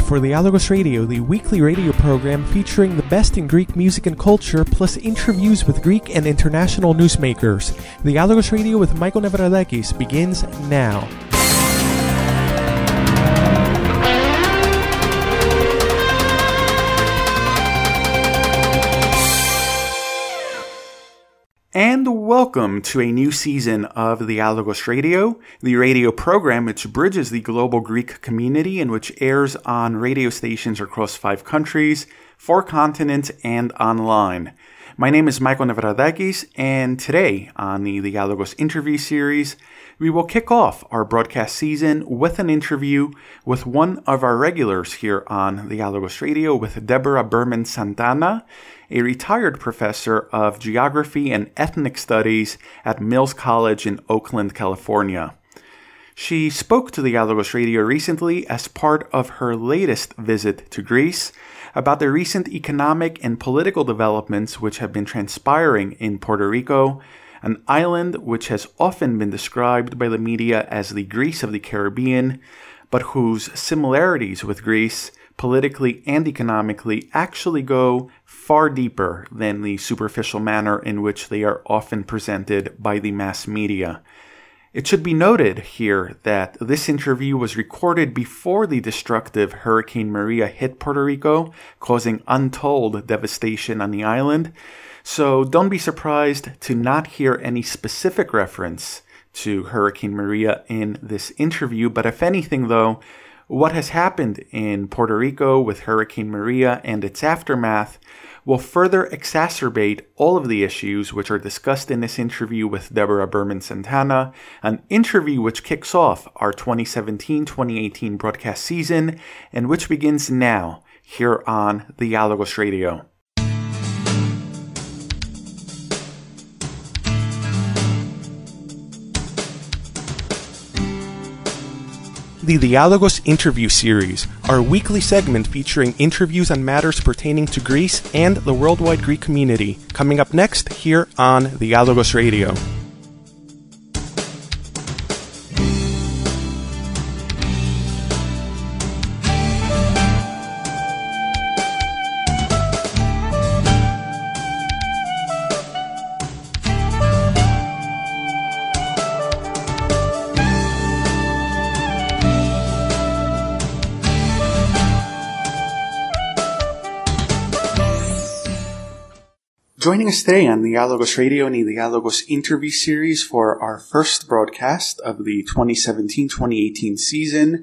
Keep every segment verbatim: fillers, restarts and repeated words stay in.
for Dialogos Radio, the weekly radio program featuring the best in Greek music and culture, plus interviews with Greek and international newsmakers. Dialogos Radio with Michael Nevradakis begins now. And welcome to a new season of Dialogos Radio, the radio program which bridges the global Greek community and which airs on radio stations across five countries, four continents, and online. My name is Michael Nevradakis, and today on the Dialogos interview series, we will kick off our broadcast season with an interview with one of our regulars here on Dialogos Radio, with Deborah Berman Santana, a retired professor of geography and ethnic studies at Mills College in Oakland, California. She spoke to Dialogos Radio recently as part of her latest visit to Greece about the recent economic and political developments which have been transpiring in Puerto Rico, an island which has often been described by the media as the Greece of the Caribbean, but whose similarities with Greece, politically and economically, actually go far deeper than the superficial manner in which they are often presented by the mass media. It should be noted here that this interview was recorded before the destructive Hurricane Maria hit Puerto Rico, causing untold devastation on the island. So don't be surprised to not hear any specific reference to Hurricane Maria in this interview. But if anything, though, what has happened in Puerto Rico with Hurricane Maria and its aftermath will further exacerbate all of the issues which are discussed in this interview with Deborah Berman Santana, an interview which kicks off our twenty seventeen twenty eighteen broadcast season and which begins now here on Dialogos Radio. The Dialogos Interview Series, our weekly segment featuring interviews on matters pertaining to Greece and the worldwide Greek community, coming up next here on Dialogos Radio. Joining us today on Dialogos Radio and the Dialogos interview series for our first broadcast of the twenty seventeen twenty eighteen season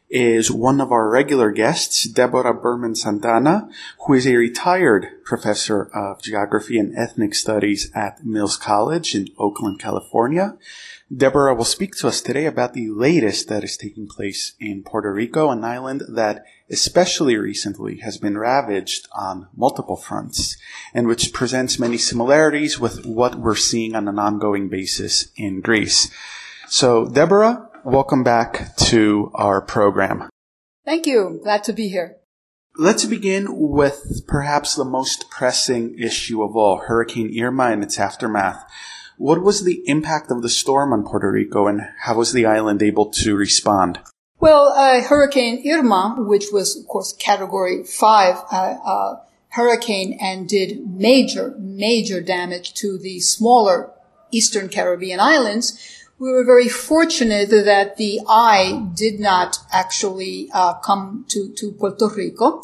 is one of our regular guests, Deborah Berman Santana, who is a retired professor of geography and ethnic studies at Mills College in Oakland, California. Deborah will speak to us today about the latest that is taking place in Puerto Rico, an island that especially recently has been ravaged on multiple fronts, and which presents many similarities with what we're seeing on an ongoing basis in Greece. So, Deborah, welcome back to our program. Thank you. Glad to be here. Let's begin with perhaps the most pressing issue of all, Hurricane Irma and its aftermath. What was the impact of the storm on Puerto Rico, and how was the island able to respond? Well, uh, Hurricane Irma, which was, of course, Category five uh, uh, hurricane and did major, major damage to the smaller Eastern Caribbean islands, we were very fortunate that the eye did not actually uh, come to, to Puerto Rico.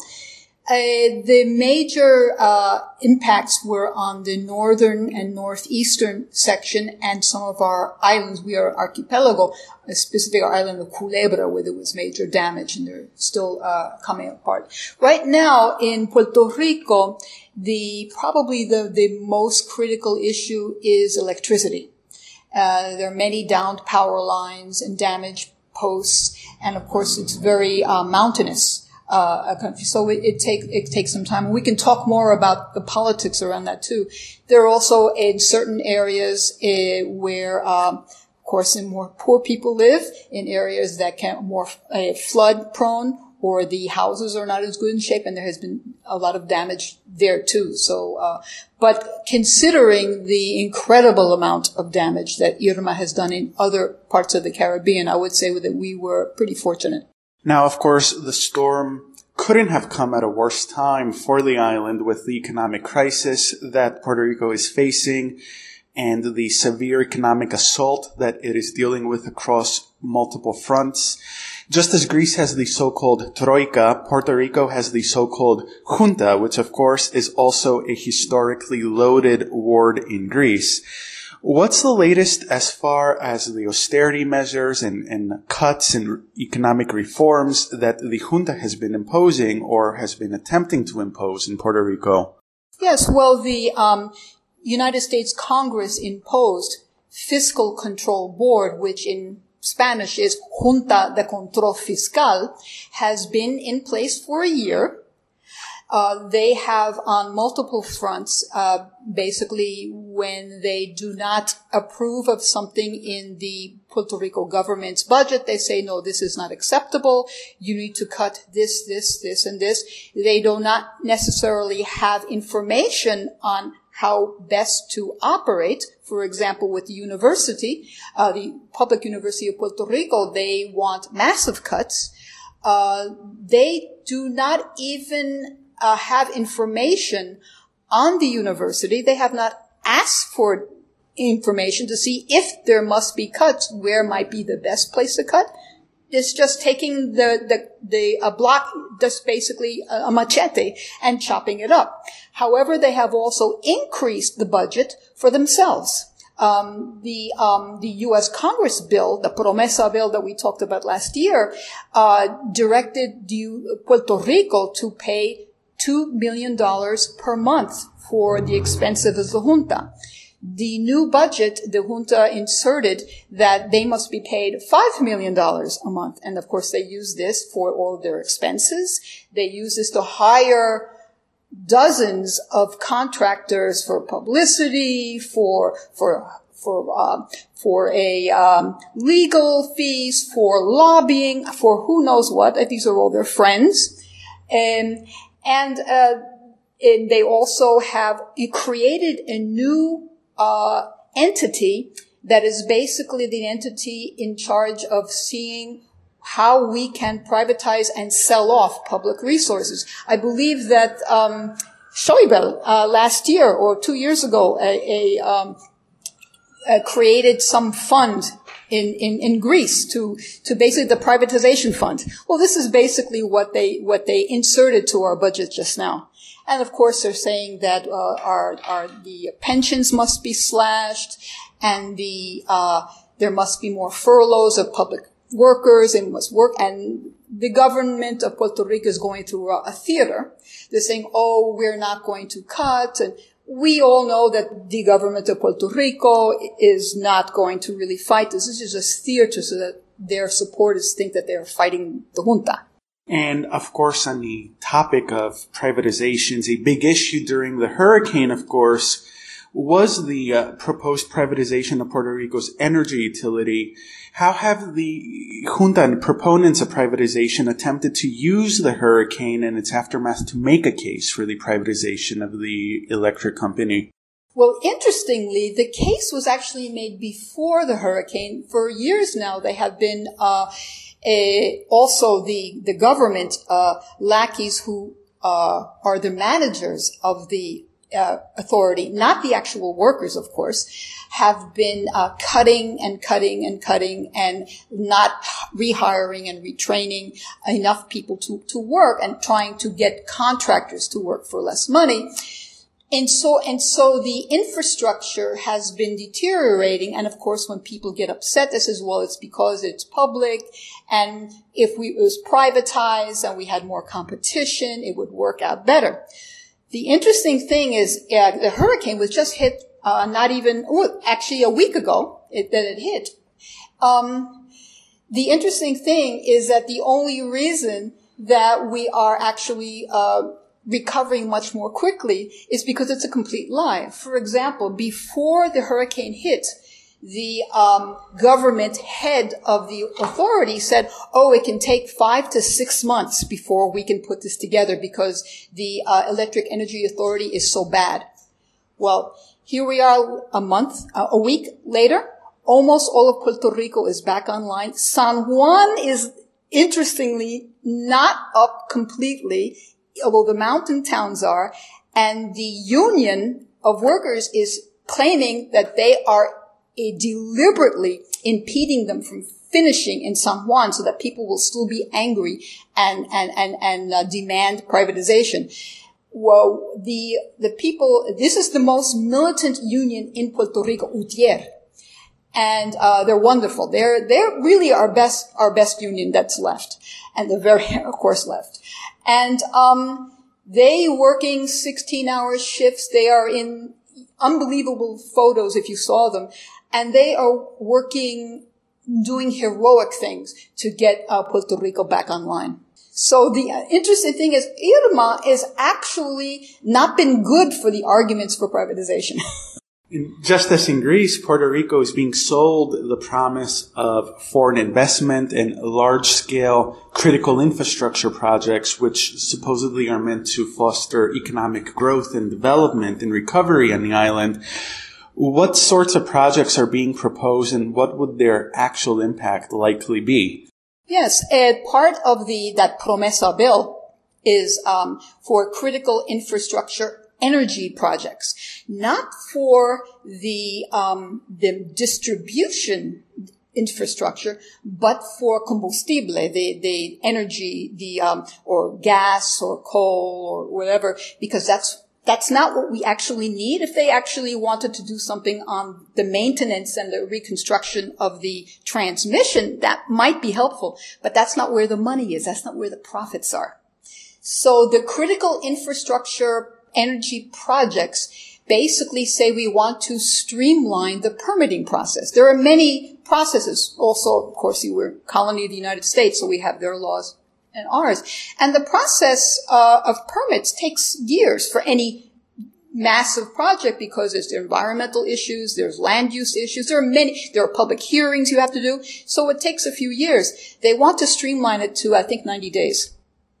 Uh, the major uh impacts were on the northern and northeastern section and some of our islands. We are archipelago, specifically our island of Culebra, where there was major damage, and they're still uh coming apart. Right now in Puerto Rico, the probably the, the most critical issue is electricity. Uh there are many downed power lines and damaged posts, and of course it's very uh mountainous. Uh, a country. So it, it takes, it takes some time. And we can talk more about the politics around that too. There are also in certain areas uh, where, um, of course, in more poor people live, in areas that can more uh, flood prone, or the houses are not as good in shape, and there has been a lot of damage there too. So, uh, but considering the incredible amount of damage that Irma has done in other parts of the Caribbean, I would say that we were pretty fortunate. Now, of course, the storm couldn't have come at a worse time for the island with the economic crisis that Puerto Rico is facing and the severe economic assault that it is dealing with across multiple fronts. Just as Greece has the so-called Troika, Puerto Rico has the so-called Junta, which of course is also a historically loaded word in Greece. What's the latest as far as the austerity measures and, and cuts and economic reforms that the junta has been imposing or has been attempting to impose in Puerto Rico? Yes, well, the um, United States Congress imposed Fiscal Control Board, which in Spanish is Junta de Control Fiscal, has been in place for a year. Uh, they have on multiple fronts, uh, basically when they do not approve of something in the Puerto Rico government's budget, they say, no, this is not acceptable. You need to cut this, this, this, and this. They do not necessarily have information on how best to operate. For example, with the university, uh, the Public University of Puerto Rico, they want massive cuts. Uh, they do not even uh, have information on the university. They have not asked for information to see if there must be cuts, where might be the best place to cut. It's just taking the, the, the, a block, just basically a, a machete and chopping it up. However, they have also increased the budget for themselves. Um, the, um, the U S Congress bill, the Promesa bill that we talked about last year, uh, directed the Puerto Rico to pay two million dollars per month for the expenses of the junta. The new budget, the junta inserted that they must be paid five million dollars a month. And of course, they use this for all of their expenses. They use this to hire dozens of contractors for publicity, for, for, for, uh, for a, um, legal fees, for lobbying, for who knows what. These are all their friends. And, and, uh, and they also have created a new Uh, entity that is basically the entity in charge of seeing how we can privatize and sell off public resources. I believe that um, Schäuble uh, last year or two years ago a, a, um, uh, created some fund in, in, in Greece to to basically the privatization fund. Well, this is basically what they what they inserted to our budget just now. And of course, they're saying that uh, our, our the pensions must be slashed, and the uh, there must be more furloughs of public workers, and must work. And the government of Puerto Rico is going through a, a theater. They're saying, "Oh, we're not going to cut," and we all know that the government of Puerto Rico is not going to really fight this. This is just theater, so that their supporters think that they're fighting the junta. And, of course, on the topic of privatizations, a big issue during the hurricane, of course, was the uh, proposed privatization of Puerto Rico's energy utility. How have the junta and proponents of privatization attempted to use the hurricane and its aftermath to make a case for the privatization of the electric company? Well, interestingly, the case was actually made before the hurricane. For years now, they have been uh Uh, also the, the government, uh, lackeys who, uh, are the managers of the, uh, authority, not the actual workers, of course, have been, uh, cutting and cutting and cutting and not rehiring and retraining enough people to, to work and trying to get contractors to work for less money. And so, and so the infrastructure has been deteriorating. And of course, when people get upset, they say, well, it's because it's public. And if we, it was privatized and we had more competition, it would work out better. The interesting thing is, uh, the hurricane was just hit, uh, not even, oh, actually a week ago it, that it hit. Um, the interesting thing is that the only reason that we are actually, uh, recovering much more quickly is because it's a complete lie. For example, before the hurricane hit, the um, government head of the authority said, oh, it can take five to six months before we can put this together because the uh, Electric Energy Authority is so bad. Well, here we are a month, uh, a week later, almost all of Puerto Rico is back online. San Juan is interestingly, not up completely, although the mountain towns are, and the union of workers is claiming that they are uh, deliberately impeding them from finishing in San Juan so that people will still be angry and, and, and, and uh, demand privatization. Well, the, the people, this is the most militant union in Puerto Rico, U T I E R. And, uh, they're wonderful. They're, they're really our best, our best union that's left. And they're very, of course, left. And, um, they working sixteen hour shifts. They are in unbelievable photos if you saw them. And they are working, doing heroic things to get uh, Puerto Rico back online. So the uh, interesting thing is Irma has actually not been good for the arguments for privatization. Just as in Greece, Puerto Rico is being sold the promise of foreign investment and large-scale critical infrastructure projects, which supposedly are meant to foster economic growth and development and recovery on the island. What sorts of projects are being proposed, and what would their actual impact likely be? Yes, and part of the that Promesa bill is um, for critical infrastructure energy projects, not for the um, the distribution infrastructure, but for combustible, the the energy, the um, or gas or coal or whatever, because that's that's not what we actually need. If they actually wanted to do something on the maintenance and the reconstruction of the transmission, that might be helpful, but that's not where the money is. That's not where the profits are. So the critical infrastructure energy projects basically say we want to streamline the permitting process. There are many processes. Also, of course, we're a colony of the United States, so we have their laws and ours. And the process uh, of permits takes years for any massive project because there's environmental issues, there's land use issues, there are many, there are public hearings you have to do. So it takes a few years. They want to streamline it to, I think, ninety days,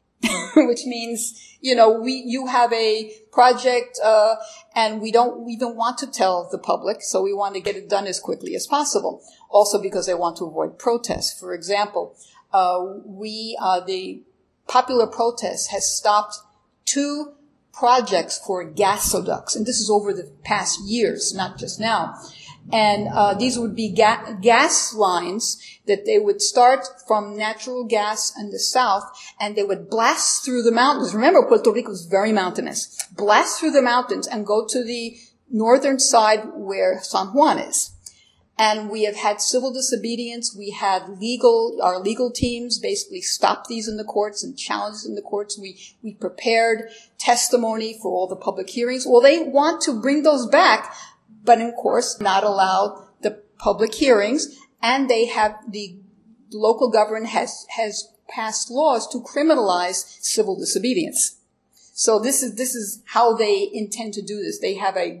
which means, you know, we, you have a project, uh, and we don't even want to tell the public, so we want to get it done as quickly as possible. Also because they want to avoid protests. For example, uh, we, uh, the popular protest has stopped two projects for gasoducts, and this is over the past years, not just now. And uh these would be ga- gas lines that they would start from natural gas in the south, and they would blast through the mountains. Remember, Puerto Rico is very mountainous. Blast through the mountains and go to the northern side where San Juan is. And we have had civil disobedience. We had legal, our legal teams basically stopped these in the courts and challenged in the courts. We, we prepared testimony for all the public hearings. Well, they want to bring those back, but of course not allow the public hearings. And they have, the local government has, has passed laws to criminalize civil disobedience. So this is, this is how they intend to do this. They have a,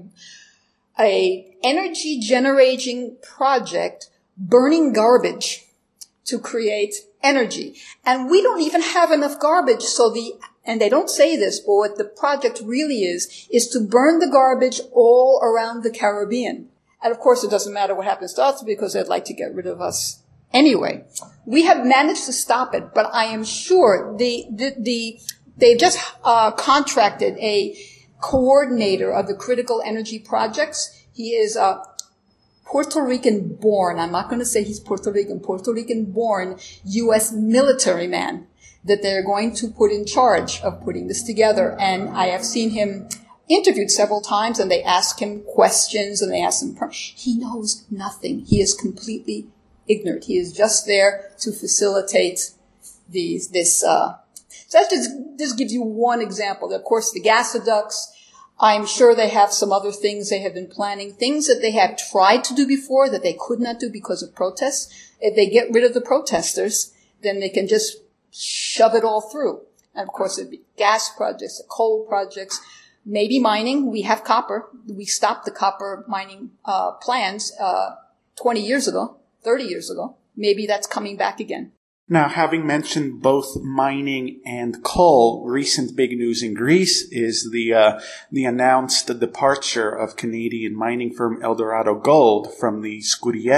a energy generating project burning garbage to create energy. And we don't even have enough garbage. So the, and they don't say this, but what the project really is, is to burn the garbage all around the Caribbean. And of course it doesn't matter what happens to us because they'd like to get rid of us anyway. We have managed to stop it, but I am sure the, the, the they've just, uh, contracted a coordinator of the critical energy projects. He is a Puerto Rican born, I'm not going to say he's Puerto Rican, Puerto Rican born U S military man that they're going to put in charge of putting this together. And I have seen him interviewed several times, and they ask him questions and they ask him, he knows nothing. He is completely ignorant. He is just there to facilitate these, this, uh, so that just, this gives you one example. Of course, the gasoducts, I'm sure they have some other things they have been planning, things that they have tried to do before that they could not do because of protests. If they get rid of the protesters, then they can just shove it all through. And of course, it'd be gas projects, coal projects, maybe mining. We have copper. We stopped the copper mining uh plans uh twenty years ago, thirty years ago. Maybe that's coming back again. Now, having mentioned both mining and coal, recent big news in Greece is the uh, the announced departure of Canadian mining firm Eldorado Gold from the Skouries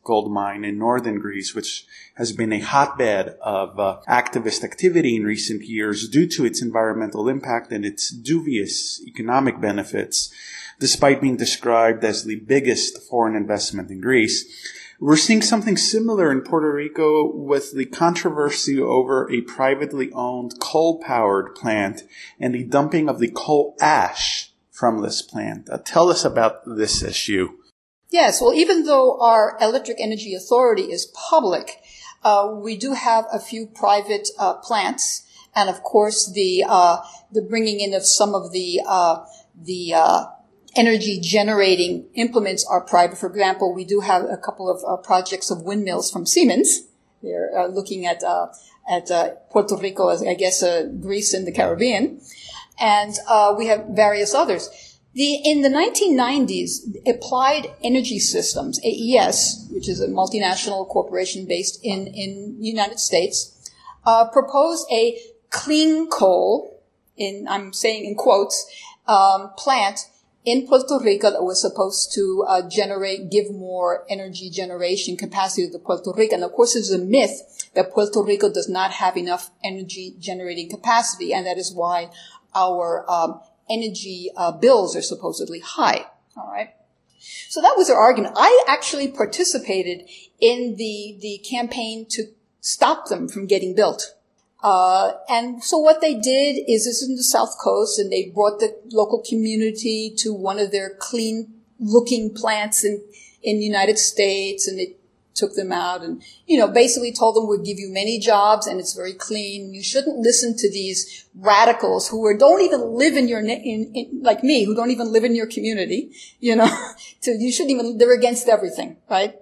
gold mine in northern Greece, which has been a hotbed of uh, activist activity in recent years due to its environmental impact and its dubious economic benefits, despite being described as the biggest foreign investment in Greece. We're seeing something similar in Puerto Rico with the controversy over a privately owned coal-powered plant and the dumping of the coal ash from this plant. Uh, tell us about this issue. Yes, well, even though our electric energy authority is public, uh, we do have a few private uh, plants, and of course the uh, the bringing in of some of the uh, the uh, energy generating implements are private. For example, we do have a couple of uh, projects of windmills from Siemens. They're uh, looking at uh, at uh, Puerto Rico, as I guess uh, Greece and the Caribbean, and uh, we have various others. The in the nineteen nineties, Applied Energy Systems, A E S, which is a multinational corporation based in in the United States, uh, proposed a clean coal, in I'm saying in quotes, um, plant in Puerto Rico that was supposed to uh, generate, give more energy generation capacity to Puerto Rico. And of course, there's a myth that Puerto Rico does not have enough energy generating capacity, and that is why our um, energy uh, bills are supposedly high. All right. So that was their argument. I actually participated in the the campaign to stop them from getting built. Uh, and so what they did is this is in the South Coast, and they brought the local community to one of their clean looking plants in, in the United States, and they took them out and, you know, basically told them we'll give you many jobs and it's very clean. You shouldn't listen to these radicals who are, don't even live in your, in, in, like me, who don't even live in your community, you know, so you shouldn't even, they're against everything, right?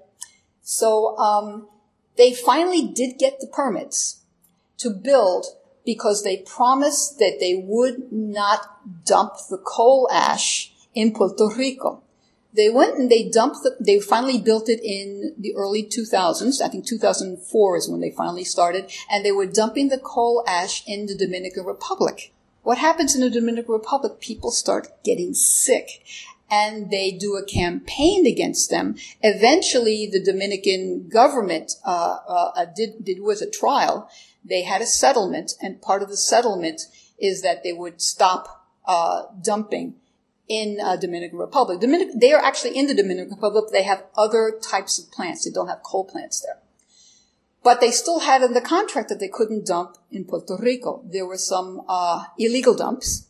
So, um, they finally did get the permits to build because they promised that they would not dump the coal ash in Puerto Rico. They went and they dumped the, they finally built it in the early two thousands. I think two thousand four is when they finally started, and they were dumping the coal ash in the Dominican Republic. What happens in the Dominican Republic? People start getting sick, and they do a campaign against them. Eventually, the Dominican government uh, uh did did was a trial. They had a settlement, and part of the settlement is that they would stop uh dumping in uh, Dominican Republic. Dominic- they are actually in the Dominican Republic. They have other types of plants. They don't have coal plants there. But they still had in the contract that they couldn't dump in Puerto Rico. There were some uh illegal dumps.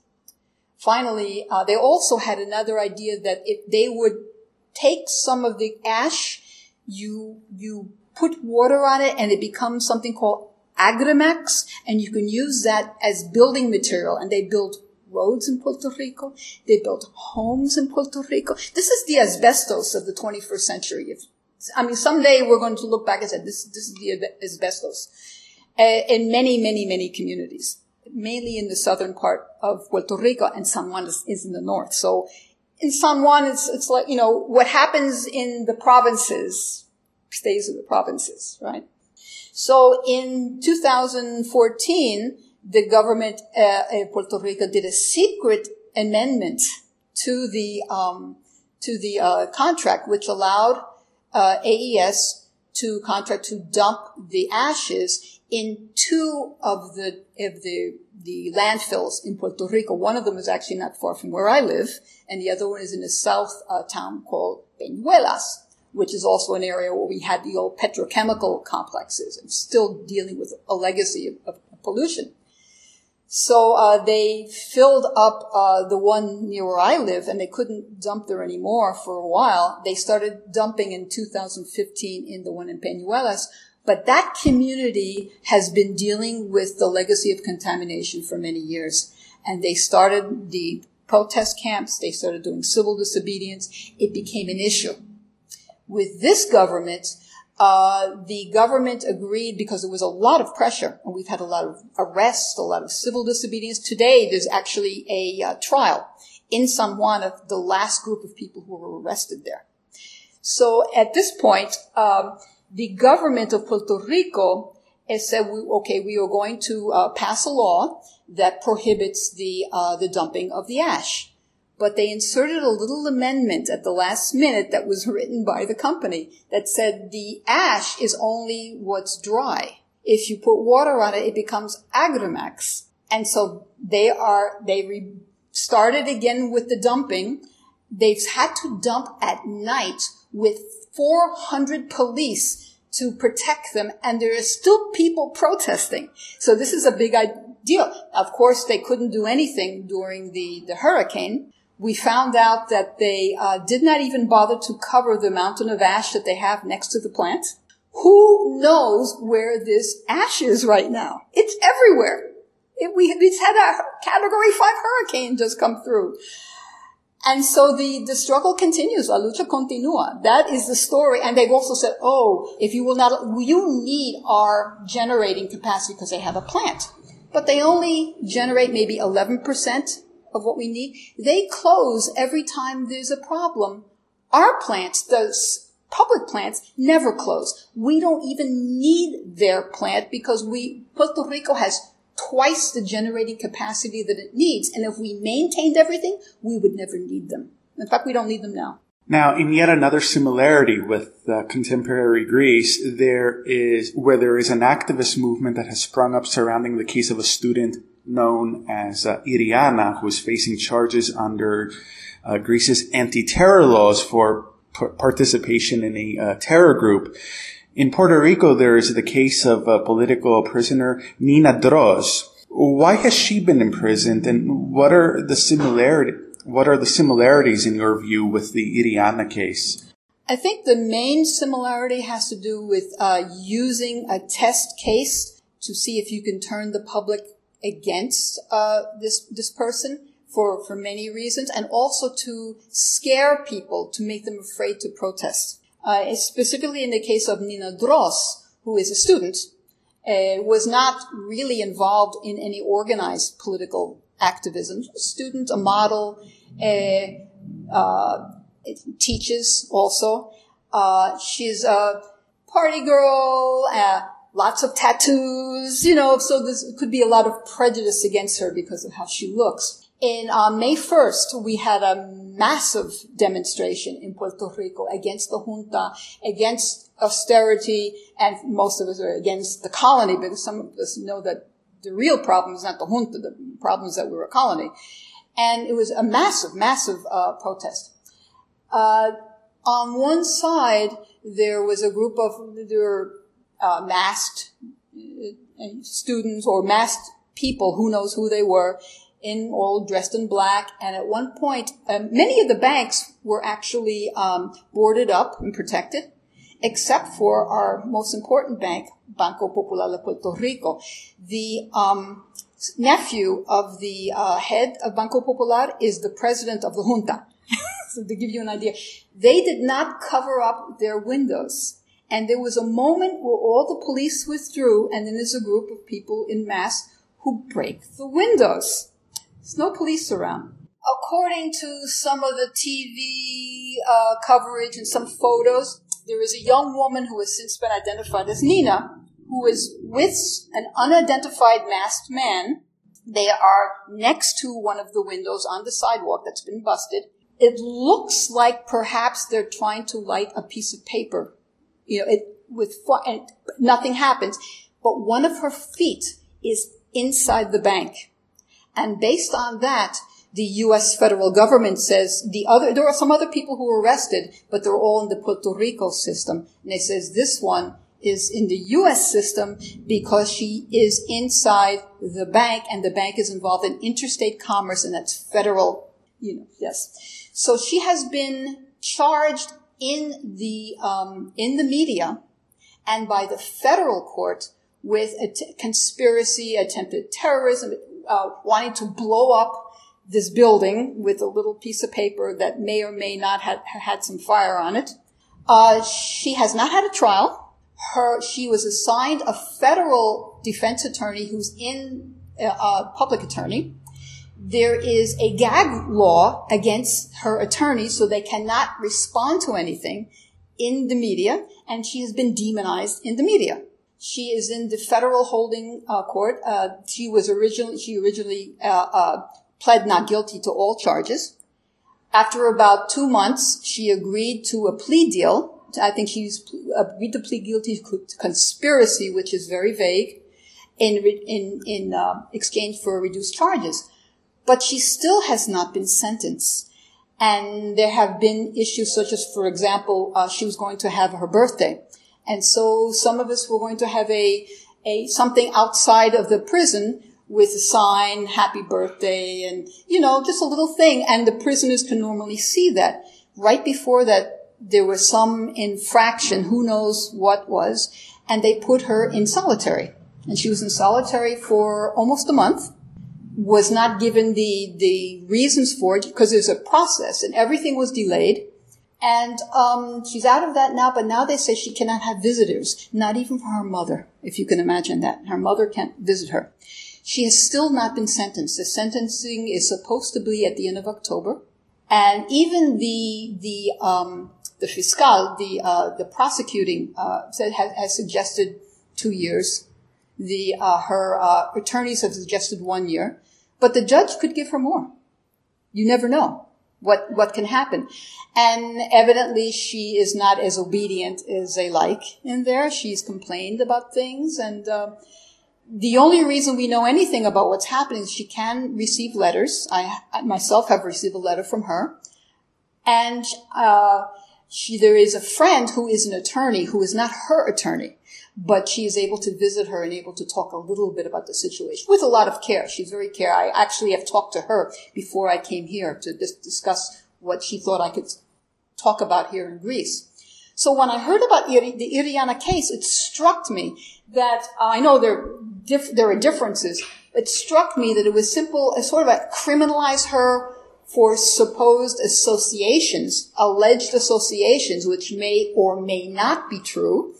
Finally, uh they also had another idea that if they would take some of the ash, you you put water on it, and it becomes something called Agrimax, and you can use that as building material. And they built roads in Puerto Rico. They built homes in Puerto Rico. This is the asbestos of the twenty-first century. If, I mean, someday we're going to look back and say, this, this is the asbestos. Uh, in many, many, many communities, mainly in the southern part of Puerto Rico, and San Juan is, is in the north. So in San Juan, it's, it's like, you know, what happens in the provinces stays in the provinces, right? So in two thousand fourteen, the government uh, in Puerto Rico did a secret amendment to the um, to the uh, contract, which allowed uh, A E S to contract to dump the ashes in two of the of the the landfills in Puerto Rico. One of them is actually not far from where I live, and the other one is in a south uh, town called Peñuelas, which is also an area where we had the old petrochemical complexes and still dealing with a legacy of, of pollution. So uh they filled up uh the one near where I live, and they couldn't dump there anymore for a while. They started dumping in two thousand fifteen in the one in Peñuelas, but that community has been dealing with the legacy of contamination for many years. And they started the protest camps, they started doing civil disobedience. It became an issue. With this government, uh, the government agreed because there was a lot of pressure, and we've had a lot of arrests, a lot of civil disobedience. Today, there's actually a uh, trial in San Juan of the last group of people who were arrested there. So at this point, um, the government of Puerto Rico has said, okay, we are going to uh, pass a law that prohibits the uh, the dumping of the ash. but they inserted a little amendment at the last minute that was written by the company that said the ash is only what's dry. If you put water on it, it becomes Agremax. And so they are, they re- started again with the dumping. They've had to dump at night with four hundred police to protect them, and there are still people protesting. So this is a big deal. Of course, they couldn't do anything during the, the hurricane. We found out that they uh, did not even bother to cover the mountain of ash that they have next to the plant. Who knows where this ash is right now? It's everywhere. It, we, it's had a category five hurricane just come through. And so the, the struggle continues. La lucha continua. That is the story. And they've also said, oh, if you will not, you need our generating capacity because they have a plant. But they only generate maybe eleven percent of what we need. They close every time there's a problem. Our plants, those public plants, never close. We don't even need their plant because we, Puerto Rico has twice the generating capacity that it needs. And if we maintained everything, we would never need them. In fact, we don't need them now. Now, in yet another similarity with uh, contemporary Greece, there is where there is an activist movement that has sprung up surrounding the case of a student known as uh, Iriana, who is facing charges under uh, Greece's anti-terror laws for p- participation in a uh, terror group. In Puerto Rico, there is the case of uh, political prisoner Nina Droz. Why has she been imprisoned, and what are the similarity? What are the similarities in your view with the Iriana case? I think the main similarity has to do with uh, using a test case to see if you can turn the public against uh, this this person for for many reasons, and also to scare people, to make them afraid to protest. Uh, specifically in the case of Nina Droz, who is a student, uh, was not really involved in any organized political activism. A student, a model, uh, uh, teaches also. Uh, she's a party girl, uh, lots of tattoos, you know, so there could be a lot of prejudice against her because of how she looks. In uh, May first, we had a massive demonstration in Puerto Rico against the junta, against austerity, and most of us are against the colony, because some of us know that the real problem is not the junta, the problem is that we're a colony. And it was a massive, massive uh, protest. Uh, on one side, there was a group of, there were uh, masked uh, students or masked people, who knows who they were, in all dressed in black. And at one point, um, many of the banks were actually um, boarded up and protected, except for our most important bank, Banco Popular de Puerto Rico. The um, nephew of the uh, head of Banco Popular is the president of the junta. So to give you an idea, they did not cover up their windows. And there was a moment where all the police withdrew, and then there's a group of people in mass who break the windows. There's no police around. According to some of the T V uh, coverage and some photos, there is a young woman who has since been identified as Nina, who is with an unidentified masked man. They are next to one of the windows on the sidewalk that's been busted. It looks like perhaps they're trying to light a piece of paper, you know, it, with and nothing happens. But one of her feet is inside the bank, and based on that, the U S federal government says the other, there are some other people who were arrested, but they're all in the Puerto Rico system. And it says this one is in the U S system because she is inside the bank, and the bank is involved in interstate commerce, and that's federal, you know, yes. So she has been charged in the, um, in the media and by the federal court with a t- conspiracy, attempted terrorism, uh, wanting to blow up this building with a little piece of paper that may or may not have had some fire on it. Uh, she has not had a trial. Her, she was assigned a federal defense attorney who's in a uh, uh, public attorney. There is a gag law against her attorney, so they cannot respond to anything in the media, and she has been demonized in the media. She is in the federal holding uh, court. Uh, she was originally, she originally uh, uh, pled not guilty to all charges. After about two months, she agreed to a plea deal. I think she's agreed to plead guilty to conspiracy, which is very vague, in in in uh, exchange for reduced charges. But she still has not been sentenced. And there have been issues such as, for example, uh, she was going to have her birthday. And so some of us were going to have a, a, something outside of the prison with a sign, happy birthday, and, you know, just a little thing. And the prisoners can normally see that. Right before that, there was some infraction, who knows what was, and they put her in solitary. And she was in solitary for almost a month, was not given the, the reasons for it, because there's a process, and everything was delayed. And um she's out of that now, but now they say she cannot have visitors, not even for her mother, if you can imagine that. Her mother can't visit her. She has still not been sentenced. The sentencing is supposed to be at the end of October. And even the the um the fiscal, the uh the prosecuting uh said has, has suggested two years. The uh her uh attorneys have suggested one year. But the judge could give her more. You never know what what can happen. And evidently she is not as obedient as they like in there. She's complained about things. And uh, the only reason we know anything about what's happening is she can receive letters. I, I myself have received a letter from her. And uh, she there is a friend who is an attorney who is not her attorney. But she is able to visit her and able to talk a little bit about the situation with a lot of care. She's very care. I actually have talked to her before I came here to dis- discuss what she thought I could talk about here in Greece. So when I heard about Iri- the Iriana case, it struck me that uh, I know there diff- there are differences. It struck me that it was simple, as sort of a criminalize her for supposed associations, alleged associations, which may or may not be true.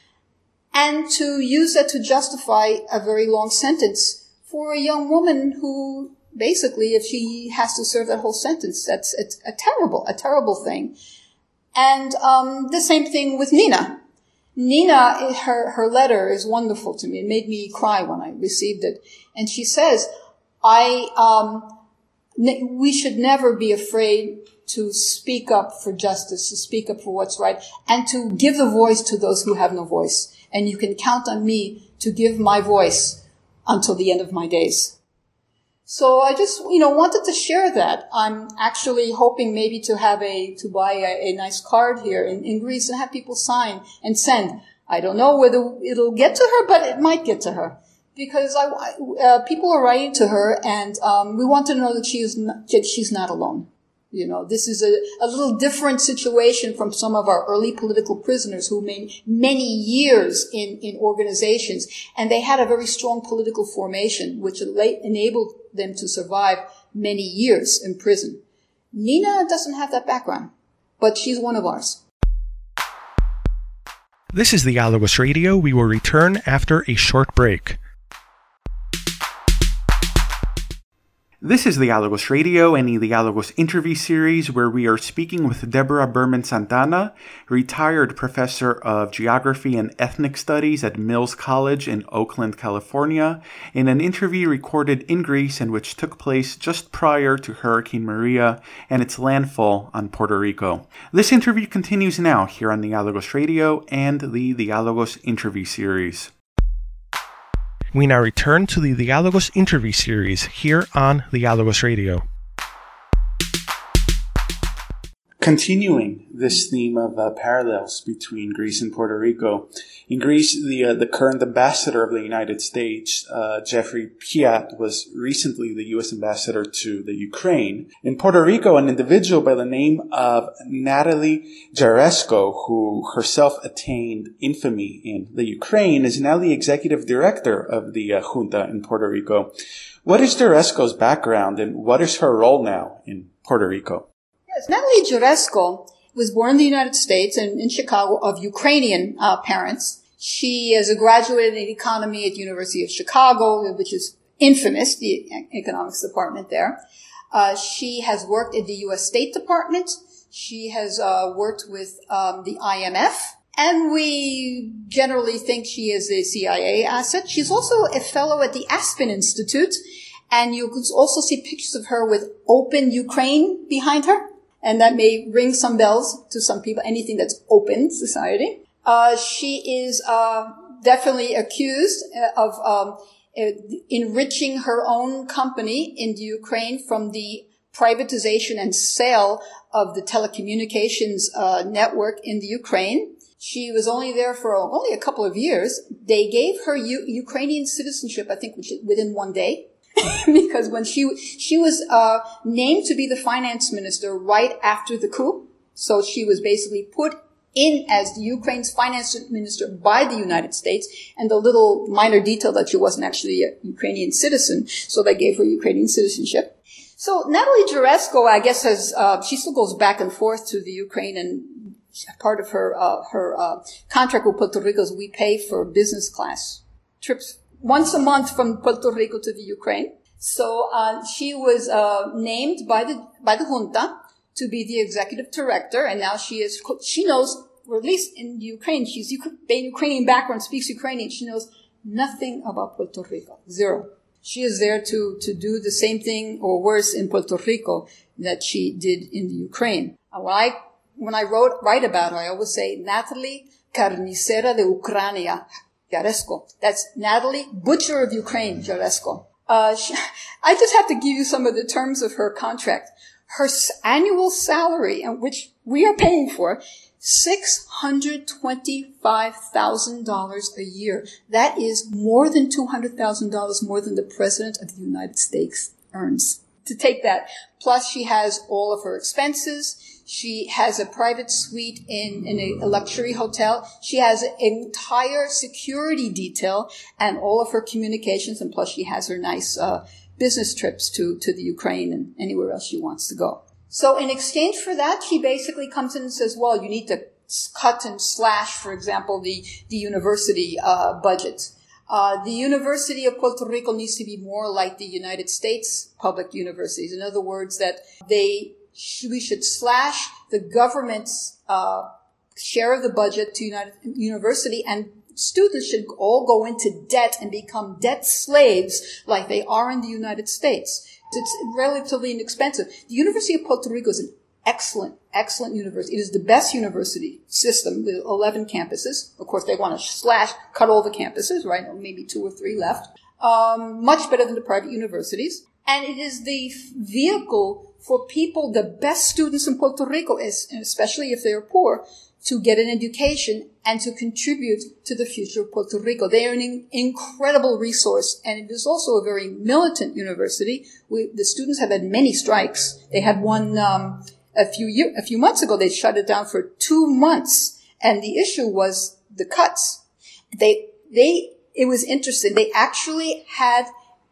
And to use that to justify a very long sentence for a young woman who, basically, if she has to serve that whole sentence, that's it's a terrible, a terrible thing. And um the same thing with Nina. Nina, her her letter is wonderful to me. It made me cry when I received it. And she says, "I um ne- we should never be afraid to speak up for justice, to speak up for what's right, and to give the voice to those who have no voice. And you can count on me to give my voice until the end of my days." So I just, you know, wanted to share that. I'm actually hoping maybe to have a, to buy a, a nice card here in, in Greece and have people sign and send. I don't know whether it'll get to her, but it might get to her. Because I, uh, people are writing to her, and um, we want to know that she is not, that she's not alone. You know, this is a, a little different situation from some of our early political prisoners who made many years in, in organizations, and they had a very strong political formation, which enabled them to survive many years in prison. Nina doesn't have that background, but she's one of ours. This is Dialogos Radio. We will return after a short break. This is Dialogos Radio, and the Dialogos interview series where we are speaking with Deborah Berman Santana, retired professor of geography and ethnic studies at Mills College in Oakland, California, in an interview recorded in Greece and which took place just prior to Hurricane Maria and its landfall on Puerto Rico. This interview continues now here on Dialogos Radio and the Dialogos interview series. We now return to the Dialogos interview series here on Dialogos Radio. Continuing this theme of uh, parallels between Greece and Puerto Rico, in Greece, the uh, the current ambassador of the United States, uh, Jeffrey Piat, was recently the U S ambassador to the Ukraine. In Puerto Rico, an individual by the name of Natalie Jaresko, who herself attained infamy in the Ukraine, is now the executive director of the uh, junta in Puerto Rico. What is Jaresko's background, and what is her role now in Puerto Rico? Yes, Natalie Jaresko was born in the United States and in Chicago of Ukrainian uh, parents. She is a graduate in economy at the University of Chicago, which is infamous, the economics department there. Uh, she has worked at the U S State Department. She has uh, worked with um, the I M F. And we generally think she is a C I A asset. She's also a fellow at the Aspen Institute. And you can also see pictures of her with Open Ukraine behind her. and that may ring some bells to some people, anything that's open society. Uh, she is uh, definitely accused of um, enriching her own company in the Ukraine from the privatization and sale of the telecommunications uh, network in the Ukraine. She was only there for only a couple of years. They gave her U- Ukrainian citizenship, I think, within one day. Because when she she was uh named to be the finance minister right after the coup, so she was basically put in as the Ukraine's finance minister by the United States, and the little minor detail that she wasn't actually a Ukrainian citizen, so they gave her Ukrainian citizenship. So Natalie Jaresko, I guess, has uh she still goes back and forth to the Ukraine, and part of her uh her uh contract with Puerto Rico is we pay for business class trips once a month from Puerto Rico to the Ukraine. So uh she was uh named by the by the junta to be the executive director, and now she is she knows, or at least in Ukraine, she's Ukrainian background, speaks Ukrainian. She knows nothing about Puerto Rico, zero. She is there to to do the same thing or worse in Puerto Rico that she did in the Ukraine. When I when I wrote write about her, I always say Natalie Carnicera de Ucrania Jaresko. That's Natalie, Butcher of Ukraine, Jaresko. Uh, she, I just have to give you some of the terms of her contract. Her s- annual salary, and which we are paying for, six hundred twenty-five thousand dollars a year. That is more than two hundred thousand dollars more than the President of the United States earns. To take that. Plus, she has all of her expenses. She has a private suite in, in a, a luxury hotel. She has an entire security detail and all of her communications. And plus she has her nice, uh, business trips to, to the Ukraine and anywhere else she wants to go. So in exchange for that, she basically comes in and says, well, you need to cut and slash, for example, the, the university, uh, budget. Uh, the University of Puerto Rico needs to be more like the United States public universities. In other words, that they, we should slash the government's uh share of the budget to United University, and students should all go into debt and become debt slaves like they are in the United States. It's relatively inexpensive. The University of Puerto Rico is an excellent, excellent university. It is the best university system with eleven campuses. Of course, they want to slash, cut all the campuses, right? Maybe two or three left. Um, much better than the private universities. And it is the vehicle for people, the best students in Puerto Rico, especially if they're poor, to get an education and to contribute to the future of Puerto Rico. They are an incredible resource, and it is also a very militant university. We, the students have had many strikes. They had one um, a few year, a few months ago. They shut it down for two months, and the issue was the cuts. They they it was interesting. They actually had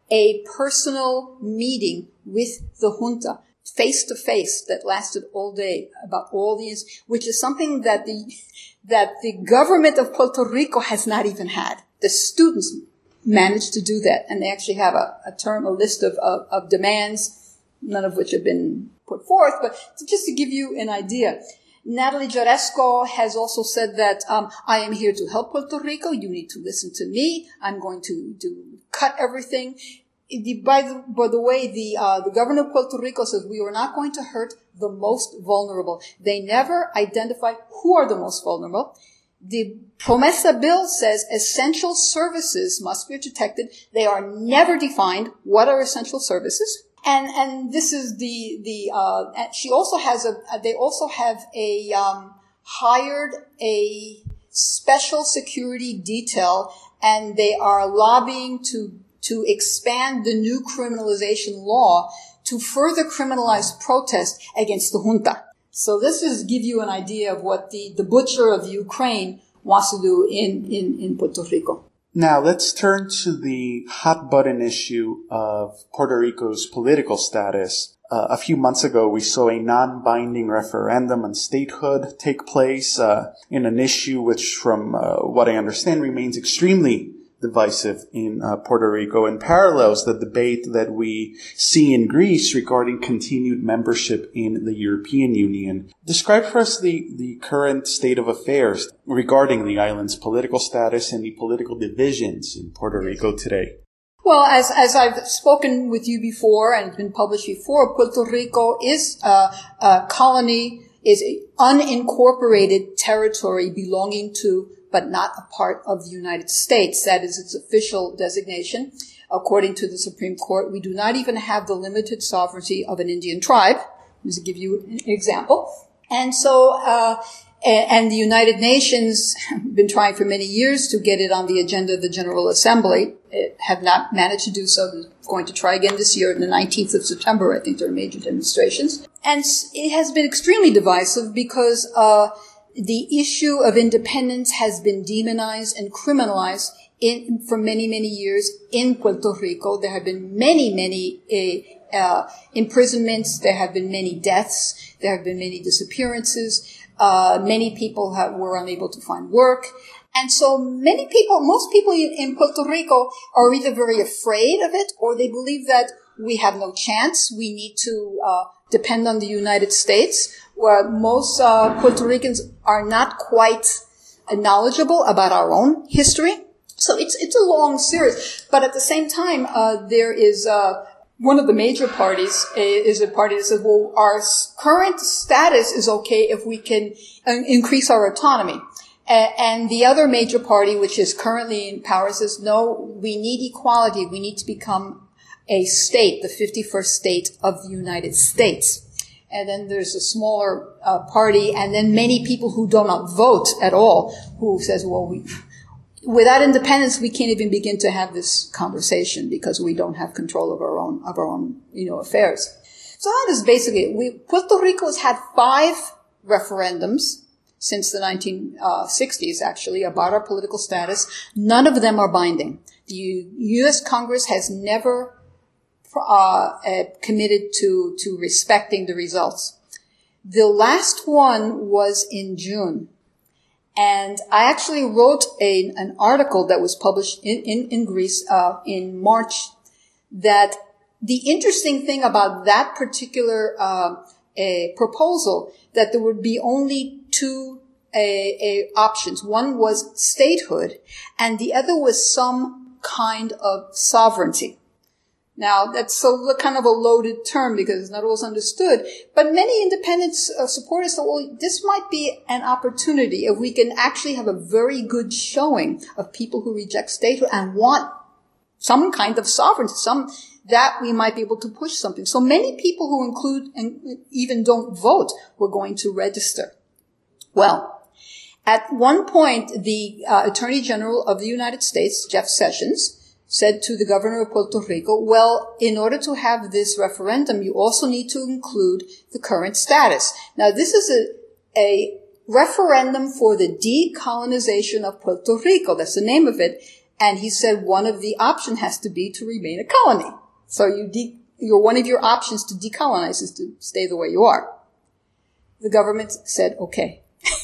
a personal meeting with the junta, face to face, that lasted all day about all these, which is something that the, that the government of Puerto Rico has not even had. The students managed to do that, and they actually have a, a term, a list of, of, of demands, none of which have been put forth, but to, just to give you an idea. Natalie Jaresko has also said that, um, I am here to help Puerto Rico. You need to listen to me. I'm going to, to cut everything. The, by, the, by the way, the, uh, the governor of Puerto Rico says we are not going to hurt the most vulnerable. They never identify who are the most vulnerable. The Promesa bill says essential services must be protected. They are never defined. What are essential services? And, and this is the, the, uh, she also has a, they also have a, um, hired a special security detail, and they are lobbying to, to expand the new criminalization law to further criminalize protest against the junta. So this is give you an idea of what the, the butcher of Ukraine wants to do in, in, in Puerto Rico. Now let's turn to the hot button issue of Puerto Rico's political status. Uh, a few months ago, we saw a non-binding referendum on statehood take place uh, in an issue which, from uh, what I understand, remains extremely divisive in uh, Puerto Rico and parallels the debate that we see in Greece regarding continued membership in the European Union. Describe for us the, the current state of affairs regarding the island's political status and the political divisions in Puerto Rico today. Well, as as I've spoken with you before and been published before, Puerto Rico is a, a colony, is an unincorporated territory belonging to, but not a part of the United States. That is its official designation. According to the Supreme Court, we do not even have the limited sovereignty of an Indian tribe. Just to give you an example. And so, uh, and the United Nations have been trying for many years to get it on the agenda of the General Assembly. It have not managed to do so. They're going to try again this year on the nineteenth of September. I think there are major demonstrations. And it has been extremely divisive because, uh, the issue of independence has been demonized and criminalized in, for many, many years in Puerto Rico. There have been many, many, uh, uh, imprisonments. There have been many deaths. There have been many disappearances. Uh, many people have, were unable to find work. And so many people, most people in Puerto Rico are either very afraid of it or they believe that we have no chance. We need to, uh, depend on the United States, where most, uh, Puerto Ricans are not quite knowledgeable about our own history. So it's, it's a long series. But at the same time, uh, there is, uh, one of the major parties is a party that says, well, our current status is okay if we can increase our autonomy. And the other major party, which is currently in power, says, no, we need equality. We need to become a state, the fifty-first state of the United States. And then there's a smaller uh, party, and then many people who do not vote at all, who says, well, we... without independence, we can't even begin to have this conversation because we don't have control of our own, of our own, you know, affairs. So that is basically it. We, Puerto Rico has had five referendums since the nineteen sixties, actually, about our political status. None of them are binding. The U S Congress has never, uh, uh committed to, to respecting the results. The last one was in June. And I actually wrote a, an article that was published in, in, in Greece, uh, in March, that the interesting thing about that particular, uh, a proposal, that there would be only two, a, a options. One was statehood and the other was some kind of sovereignty. Now, that's a kind of a loaded term because it's not always understood. But many independence uh, supporters thought, well, this might be an opportunity if we can actually have a very good showing of people who reject statehood and want some kind of sovereignty, some that we might be able to push something. So many people who include and even don't vote were going to register. Well, at one point, the uh, Attorney General of the United States, Jeff Sessions, said to the governor of Puerto Rico, well, in order to have this referendum, you also need to include the current status. Now, this is a, a referendum for the decolonization of Puerto Rico. That's the name of it. And he said one of the options has to be to remain a colony. So you de- your one of your options to decolonize is to stay the way you are. The government said, okay.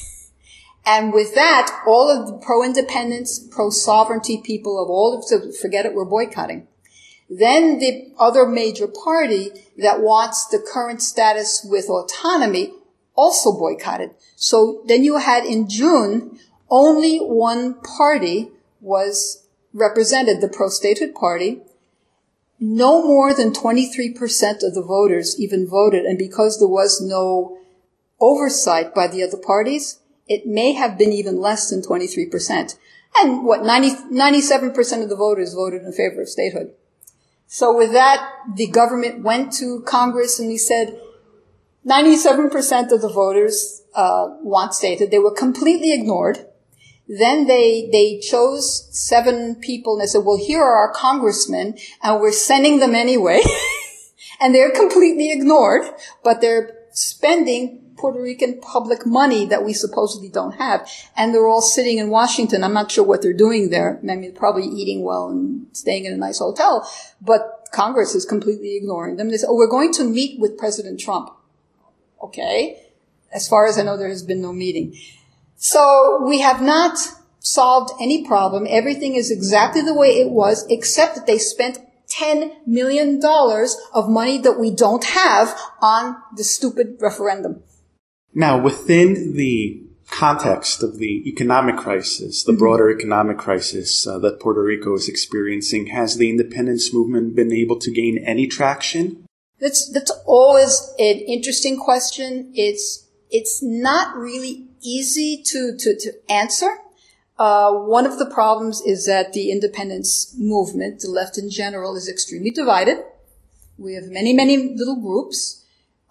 And with that, all of the pro-independence, pro-sovereignty people of all of the, forget it, we're boycotting. Then the other major party that wants the current status with autonomy also boycotted. So then you had in June, only one party was represented, the pro-statehood party. No more than twenty-three percent of the voters even voted. And because there was no oversight by the other parties, it may have been even less than twenty-three percent. And what, ninety, ninety-seven percent of the voters voted in favor of statehood. So with that, the government went to Congress and he said, ninety-seven percent of the voters uh want statehood. They were completely ignored. Then they, they chose seven people and they said, well, here are our congressmen and we're sending them anyway. And they're completely ignored, but they're spending Puerto Rican public money that we supposedly don't have. And they're all sitting in Washington. I'm not sure what they're doing there. I mean, probably eating well and staying in a nice hotel. But Congress is completely ignoring them. They say, oh, we're going to meet with President Trump. Okay. As far as I know, there has been no meeting. So we have not solved any problem. Everything is exactly the way it was, except that they spent ten million dollars of money that we don't have on the stupid referendum. Now, within the context of the economic crisis, the mm-hmm. broader economic crisis uh, that Puerto Rico is experiencing, has the independence movement been able to gain any traction? That's that's always an interesting question. It's it's not really easy to to, to answer. Uh, one of the problems is that the independence movement, the left in general, is extremely divided. We have many, many little groups.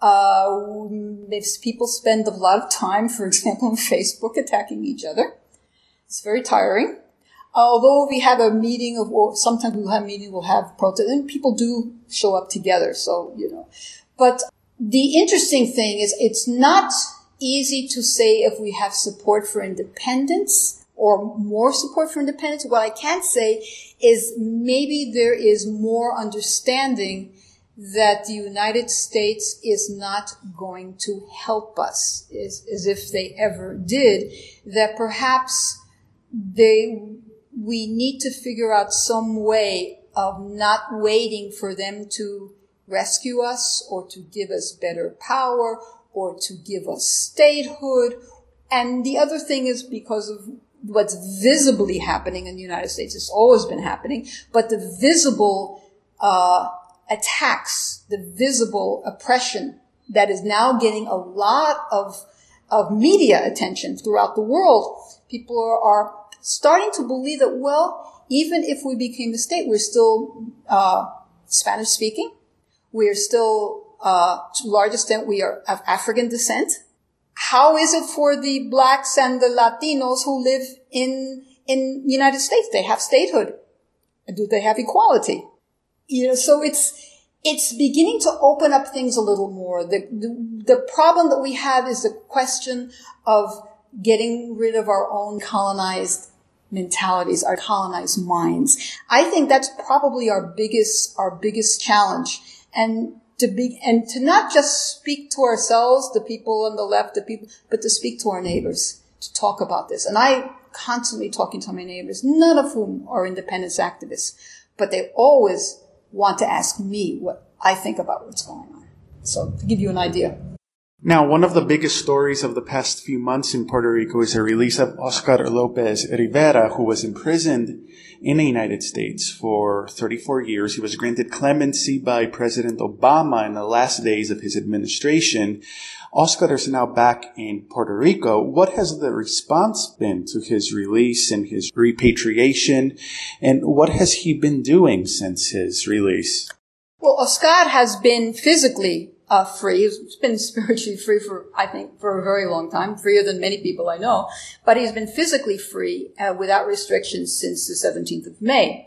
Uh, people spend a lot of time, for example, on Facebook attacking each other. It's very tiring. Although we have a meeting of, or sometimes we'll have a meeting, we'll have protest, and people do show up together. So, you know, but the interesting thing is it's not easy to say if we have support for independence or more support for independence. What I can say is maybe there is more understanding that the United States is not going to help us, as, as if they ever did, that perhaps they, we need to figure out some way of not waiting for them to rescue us or to give us better power or to give us statehood. And the other thing is because of what's visibly happening in the United States. It's always been happening, but the visible uh attacks, the visible oppression that is now getting a lot of of media attention throughout the world. People are, are starting to believe that, well, even if we became a state, we're still uh Spanish speaking. We're still, uh to a large extent, we are of African descent. How is it for the blacks and the Latinos who live in in the United States? They have statehood. Do they have equality? You know, so it's it's beginning to open up things a little more. The, the the problem that we have is the question of getting rid of our own colonized mentalities, our colonized minds. I think that's probably our biggest our biggest challenge. And to be and to not just speak to ourselves, the people on the left, the people, but to speak to our neighbors, to talk about this. And I constantly talking to my neighbors, none of whom are independence activists, but they always want to ask me what I think about what's going on. So to give you an idea. Now, one of the biggest stories of the past few months in Puerto Rico is the release of Oscar Lopez Rivera, who was imprisoned in the United States for thirty-four years. He was granted clemency by President Obama in the last days of his administration. Oscar is now back in Puerto Rico. What has the response been to his release and his repatriation? And what has he been doing since his release? Well, Oscar has been physically uh, free. He's been spiritually free for, I think, for a very long time, freer than many people I know. But he's been physically free uh, without restrictions since the seventeenth of May.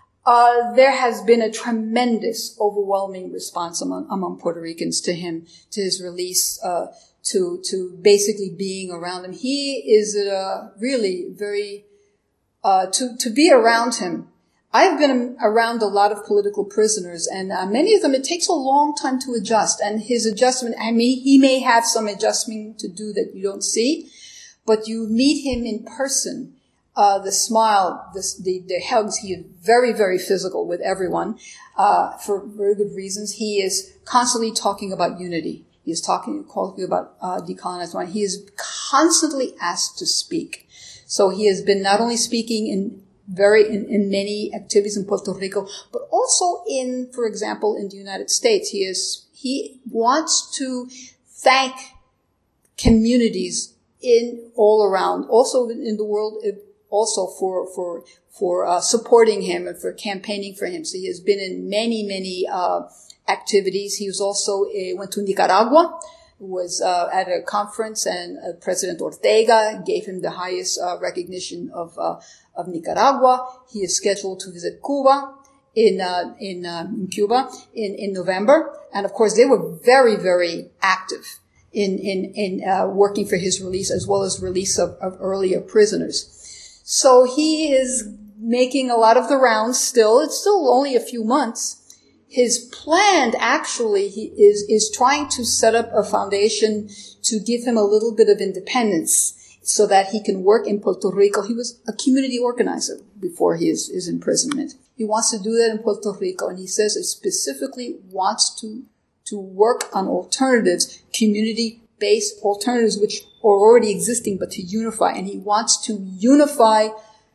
Uh, there has been a tremendous, overwhelming response among, among Puerto Ricans to him, to his release, uh, to, to basically being around him. He is, uh, really very, uh, to, to be around him. I've been around a lot of political prisoners, and uh, many of them, it takes a long time to adjust. And his adjustment, I mean, he may have some adjustment to do that you don't see, but you meet him in person. Uh, the smile, the, the, the hugs, he is very, very physical with everyone, uh, for very good reasons. He is constantly talking about unity. He is talking, talking about, uh, decolonized mind. He is constantly asked to speak. So he has been not only speaking in very, in, in many activities in Puerto Rico, but also in, for example, in the United States. He is, he wants to thank communities in all around, also in the world, also for, for, for, uh, supporting him and for campaigning for him. So he has been in many, many, uh, activities. He was also, uh, went to Nicaragua, was, uh, at a conference, and uh, President Ortega gave him the highest, uh, recognition of, uh, of Nicaragua. He is scheduled to visit Cuba in, uh, in, uh, in Cuba in, in November. And of course, they were very, very active in, in, in, uh, working for his release, as well as release of, of earlier prisoners. So he is making a lot of the rounds still. It's still only a few months. His plan, actually, he is, is trying to set up a foundation to give him a little bit of independence so that he can work in Puerto Rico. He was a community organizer before his, his imprisonment. He wants to do that in Puerto Rico, and he says he specifically wants to, to work on alternatives, community base alternatives which are already existing, but to unify. And he wants to unify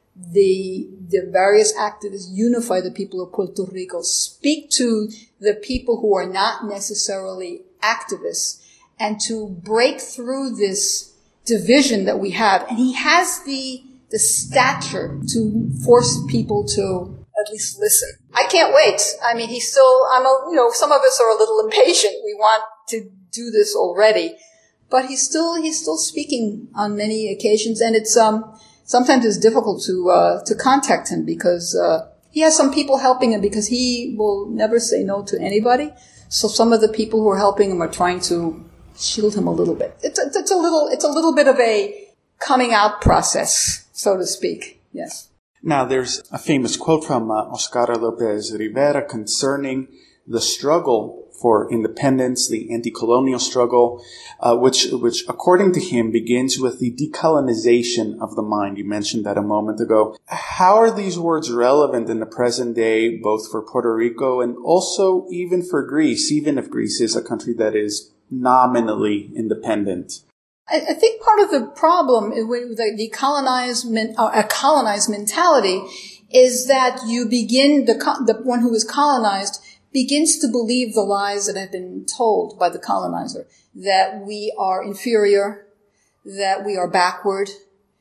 the the various activists, unify the people of Puerto Rico, speak to the people who are not necessarily activists, and to break through this division that we have. And he has the the stature to force people to at least listen. I can't wait. I mean, he's still, I'm a, you know, some of us are a little impatient. We want to do this already. But he's still, he's still speaking on many occasions, and it's, um, sometimes it's difficult to, uh, to contact him because, uh, he has some people helping him because he will never say no to anybody. So some of the people who are helping him are trying to shield him a little bit. It's, it's, it's a little, it's a little bit of a coming out process, so to speak. Yes. Now, there's a famous quote from uh, Oscar Lopez Rivera concerning the struggle for independence, the anti-colonial struggle, uh, which, which, according to him, begins with the decolonization of the mind. You mentioned that a moment ago. How are these words relevant in the present day, both for Puerto Rico and also even for Greece, even if Greece is a country that is nominally independent? I think part of the problem with the colonized, uh, a colonized mentality is that you begin, the, the one who is colonized begins to believe the lies that have been told by the colonizer, that we are inferior, that we are backward,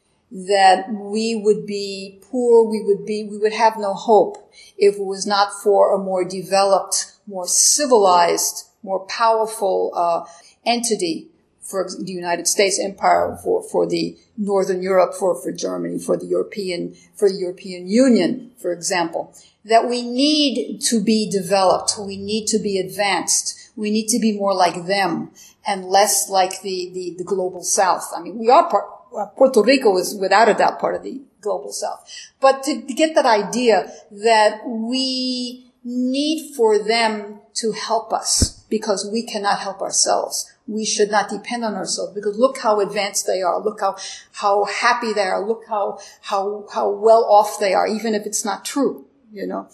that we would be poor, we would be, we would have no hope if it was not for a more developed, more civilized, more powerful, uh, entity. For the United States empire, for, for the Northern Europe, for, for Germany, for the European, for the European Union, for example, that we need to be developed. We need to be advanced. We need to be more like them and less like the, the, the global South. I mean, we are part, Puerto Rico is without a doubt part of the global South. But to, to get that idea that we need for them to help us because we cannot help ourselves. We should not depend on ourselves because look how advanced they are. Look how, how happy they are. Look how, how, how well off they are, even if it's not true, you know.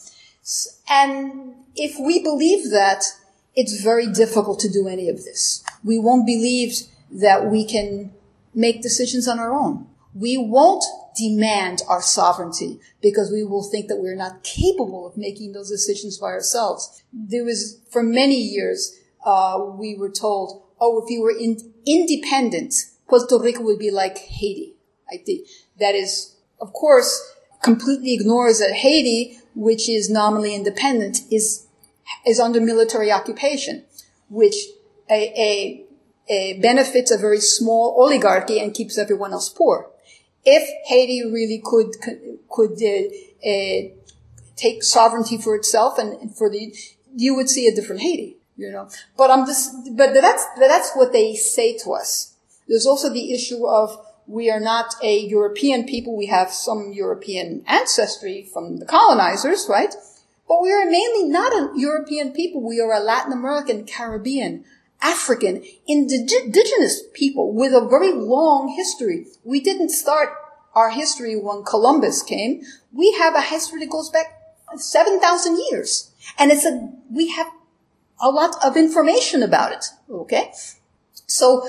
And if we believe that, it's very difficult to do any of this. We won't believe that we can make decisions on our own. We won't demand our sovereignty because we will think that we're not capable of making those decisions by ourselves. There was, for many years, uh, we were told, oh, if you were in, independent, Puerto Rico would be like Haiti. I think that is, of course, completely ignores that Haiti, which is nominally independent, is is under military occupation, which a, a, a benefits a very small oligarchy and keeps everyone else poor. If Haiti really could could uh, uh, take sovereignty for itself and, and for the, you would see a different Haiti. You know, but I'm just, but that's, that's what they say to us. There's also the issue of we are not a European people. We have some European ancestry from the colonizers, right? But we are mainly not a European people. We are a Latin American, Caribbean, African, indigenous people with a very long history. We didn't start our history when Columbus came. We have a history that goes back seven thousand years. And it's a, we have a lot of information about it, okay? So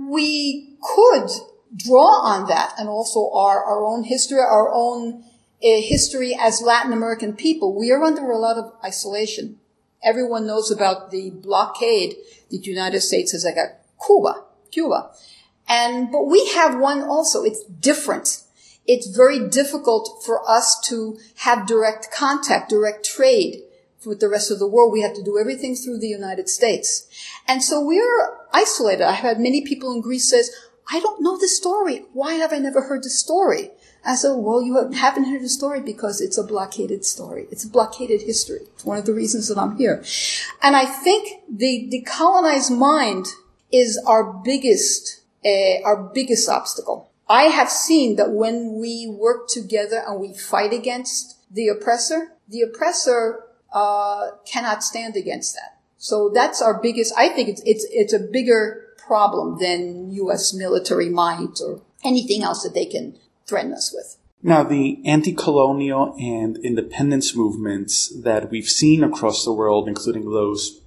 we could draw on that and also our, our own history, our own uh, history as Latin American people. We are under a lot of isolation. Everyone knows about the blockade the United States has like a Cuba, Cuba. And, but we have one also. It's different. It's very difficult for us to have direct contact, direct trade with the rest of the world. We have to do everything through the United States. And so we're isolated. I've had many people in Greece says, I don't know the story. Why have I never heard the story? I said, well, you haven't heard the story because it's a blockaded story. It's a blockaded history. It's one of the reasons that I'm here. And I think the, the colonized mind is our biggest, uh, our biggest obstacle. I have seen that when we work together and we fight against the oppressor, the oppressor uh cannot stand against that. So that's our biggest, I think it's it's it's a bigger problem than U S military might or anything else that they can threaten us with. Now, the anti-colonial and independence movements that we've seen across the world, including those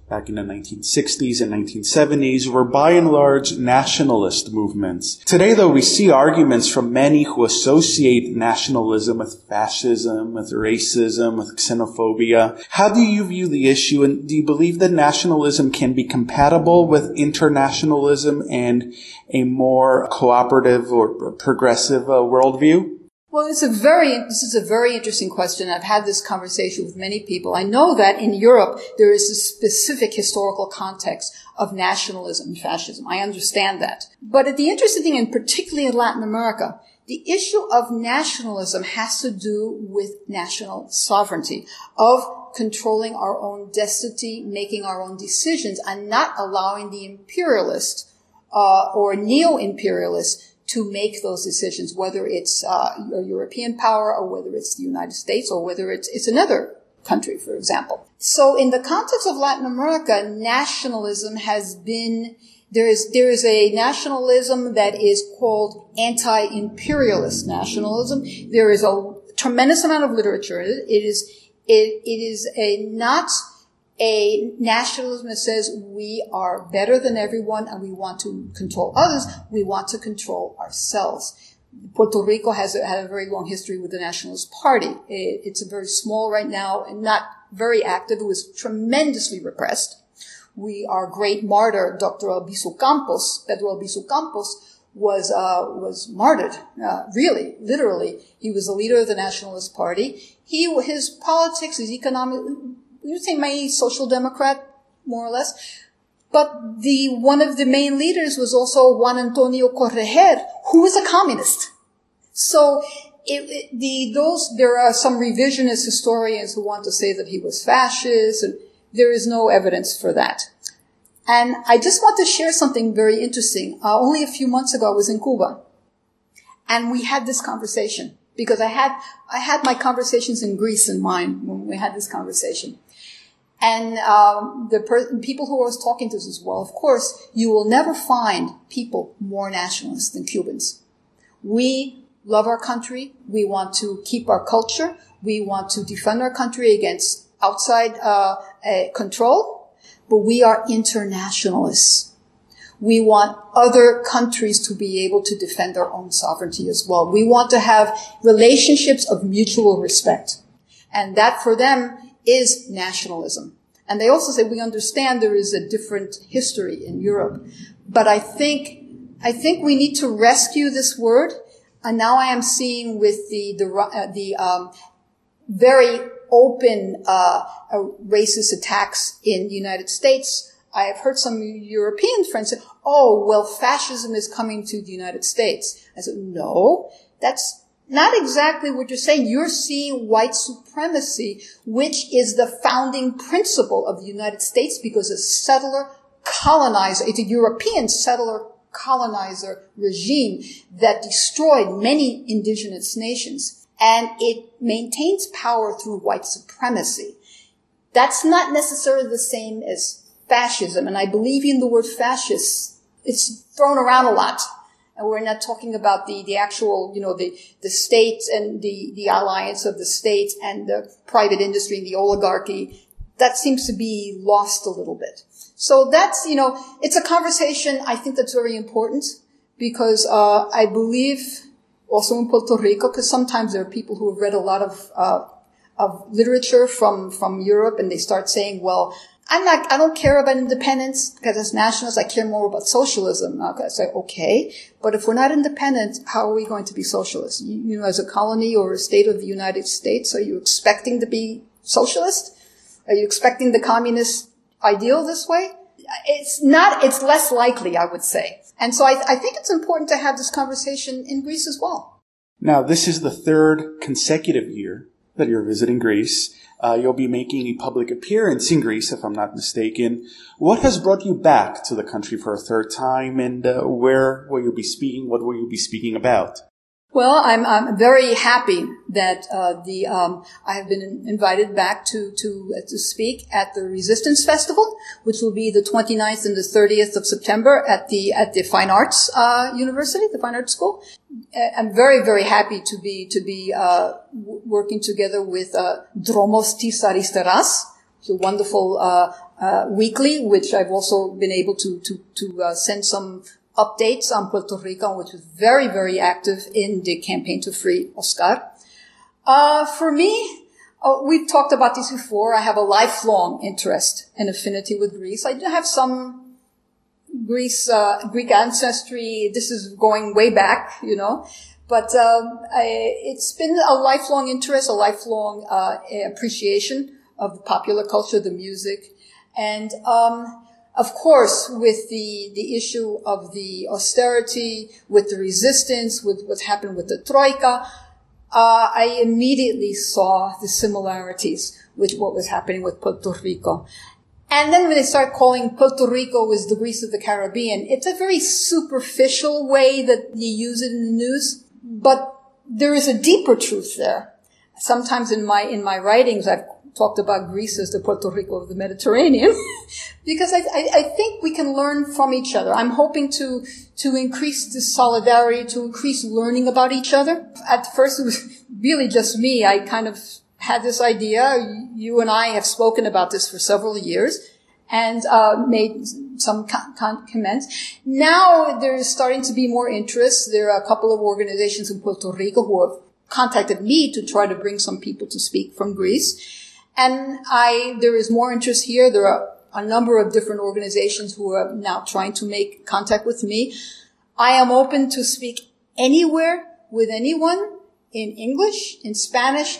back in the nineteen sixties and nineteen seventies were by and large nationalist movements. Today, though, we see arguments from many who associate nationalism with fascism, with racism, with xenophobia. How do you view the issue, and do you believe that nationalism can be compatible with internationalism and a more cooperative or progressive uh, worldview? Well, it's a very, this is a very interesting question. I've had this conversation with many people. I know that in Europe, there is a specific historical context of nationalism and fascism. I understand that. But the interesting thing, and particularly in Latin America, the issue of nationalism has to do with national sovereignty, of controlling our own destiny, making our own decisions, and not allowing the imperialist, uh, or neo-imperialist to make those decisions, whether it's uh, a European power or whether it's the United States or whether it's, it's another country, for example. So in the context of Latin America, nationalism has been, there is, there is a nationalism that is called anti-imperialist nationalism. There is a tremendous amount of literature. It is, it, it is a not a nationalism that says we are better than everyone and we want to control others. We want to control ourselves. Puerto Rico has a, had a very long history with the Nationalist Party. It, it's a very small right now and not very active. It was tremendously repressed. We, our great martyr, Doctor Albizu Campos, Pedro Albizu Campos, was, uh, was martyred. Uh, really, literally. He was the leader of the Nationalist Party. He, his politics, his economic, you would say maybe social democrat, more or less. But the, one of the main leaders was also Juan Antonio Correger, who was a communist. So, it, it, the, those, there are some revisionist historians who want to say that he was fascist, and there is no evidence for that. And I just want to share something very interesting. Uh, only a few months ago, I was in Cuba. And we had this conversation. Because I had, I had my conversations in Greece in mind when we had this conversation. And, um, the per- people who I was talking to as well, of course, you will never find people more nationalist than Cubans. We love our country. We want to keep our culture. We want to defend our country against outside, uh, uh control. But we are internationalists. We want other countries to be able to defend their own sovereignty as well. We want to have relationships of mutual respect. And that for them is nationalism. And they also say, we understand there is a different history in Europe. But I think, I think we need to rescue this word. And now I am seeing with the, the, uh, the, um, very open, uh, uh, racist attacks in the United States. I have heard some European friends say, oh, well, fascism is coming to the United States. I said, no, that's not exactly what you're saying. You're seeing white supremacy, which is the founding principle of the United States because a settler colonizer, it's a European settler colonizer regime that destroyed many indigenous nations. And it maintains power through white supremacy. That's not necessarily the same as fascism, and I believe in the word fascist. It's thrown around a lot. And we're not talking about the, the actual, you know, the, the state and the, the alliance of the state and the private industry and the oligarchy. That seems to be lost a little bit. So that's, you know, it's a conversation I think that's very important because, uh, I believe also in Puerto Rico, because sometimes there are people who have read a lot of, uh, of literature from, from Europe and they start saying, well, I'm not, I don't care about independence because as nationalists, I care more about socialism. I say, okay, but if we're not independent, how are we going to be socialists? You, you know, as a colony or a state of the United States, are you expecting to be socialist? Are you expecting the communist ideal this way? It's not, it's less likely, I would say. And so I, I think it's important to have this conversation in Greece as well. Now, this is the third consecutive year that you're visiting Greece. Uh, you'll be making a public appearance in Greece, if I'm not mistaken. What has brought you back to the country for a third time, and uh, where will you be speaking? What will you be speaking about? Well, I'm, I'm very happy that uh, the um, I have been invited back to to uh, to speak at the Resistance Festival, which will be the twenty-ninth and the thirtieth of September at the at the Fine Arts uh, University, the Fine Arts School. I'm very very happy to be to be uh, w- working together with uh, Dromos Tis Aristeras, a wonderful uh, uh, weekly, which I've also been able to to to uh, send some updates on Puerto Rico, which was very, very active in the campaign to free Oscar. Uh, for me, uh, we've talked about this before. I have a lifelong interest and affinity with Greece. I do have some Greece, uh, Greek ancestry. This is going way back, you know. But um, I, it's been a lifelong interest, a lifelong uh, appreciation of the popular culture, the music. And um, of course, with the, the issue of the austerity, with the resistance, with what's happened with the Troika, uh, I immediately saw the similarities with what was happening with Puerto Rico. And then when they start calling Puerto Rico as the Greece of the Caribbean, it's a very superficial way that you use it in the news. But there is a deeper truth there. Sometimes in my, in my writings, I've talked about Greece as the Puerto Rico of the Mediterranean because I, I, I think we can learn from each other. I'm hoping to, to increase the solidarity, to increase learning about each other. At first, it was really just me. I kind of had this idea. You and I have spoken about this for several years and, uh, made some con- con- comments. Now there's starting to be more interest. There are a couple of organizations in Puerto Rico who have contacted me to try to bring some people to speak from Greece. And I, there is more interest here. There are a number of different organizations who are now trying to make contact with me. I am open to speak anywhere with anyone in English, in Spanish.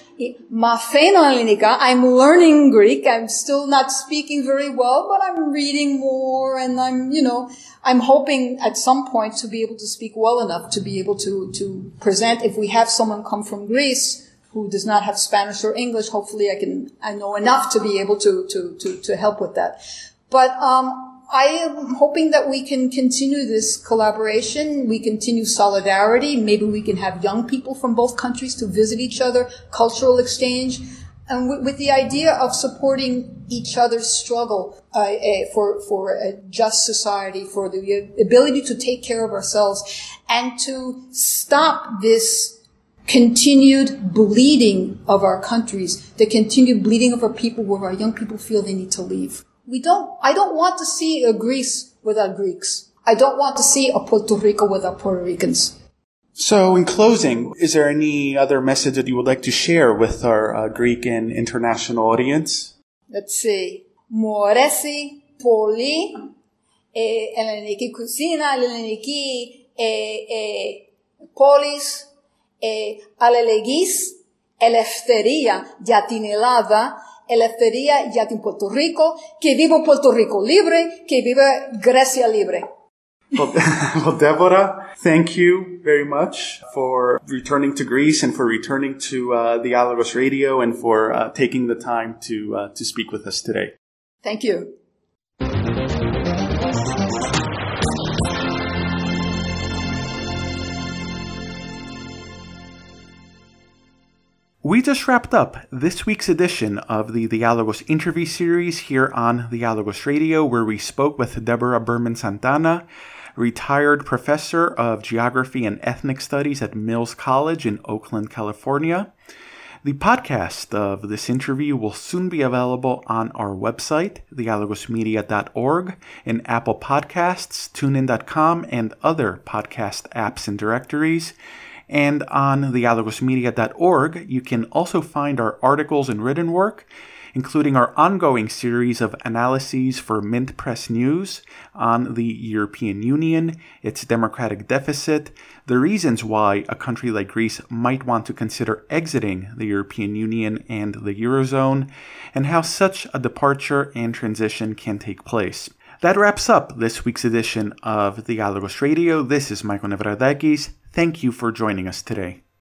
I'm learning Greek. I'm still not speaking very well, but I'm reading more and I'm, you know, I'm hoping at some point to be able to speak well enough to be able to, to present. If we have someone come from Greece who does not have Spanish or English, hopefully I can, I know enough to be able to, to, to, to help with that. But, um, I am hoping that we can continue this collaboration. We continue solidarity. Maybe we can have young people from both countries to visit each other, cultural exchange, and with, with the idea of supporting each other's struggle uh, uh, for for a just society, for the ability to take care of ourselves, and to stop this continued bleeding of our countries, the continued bleeding of our people where our young people feel they need to leave. We don't, I don't want to see a Greece without Greeks. I don't want to see a Puerto Rico without Puerto Ricans. So in closing, is there any other message that you would like to share with our uh, Greek and international audience? Let's see. Μου αρέσει πολύ ε, ελληνική κουζίνα, ελληνική ε, ε, πόλης, ε, αλληλεγγύης, ελευθερία για την Ελλάδα, eleftheria για την Puerto Rico, que viva Puerto Rico libre, que viva Grecia libre. Well, well, Deborah, thank you very much for returning to Greece and for returning to uh, the Dialogos Radio and for uh, taking the time to uh, to speak with us today. Thank you. We just wrapped up this week's edition of the Dialogos interview series here on Dialogos Radio, where we spoke with Deborah Berman Santana, retired professor of geography and ethnic studies at Mills College in Oakland, California. The podcast of this interview will soon be available on our website, dialogos media dot org, in Apple Podcasts, TuneIn dot com, and other podcast apps and directories. And on dialogos media dot org, you can also find our articles and written work, including our ongoing series of analyses for Mint Press News on the European Union, its democratic deficit, the reasons why a country like Greece might want to consider exiting the European Union and the Eurozone, and how such a departure and transition can take place. That wraps up this week's edition of Dialogos Radio. This is Michael Nevradakis. Thank you for joining us today.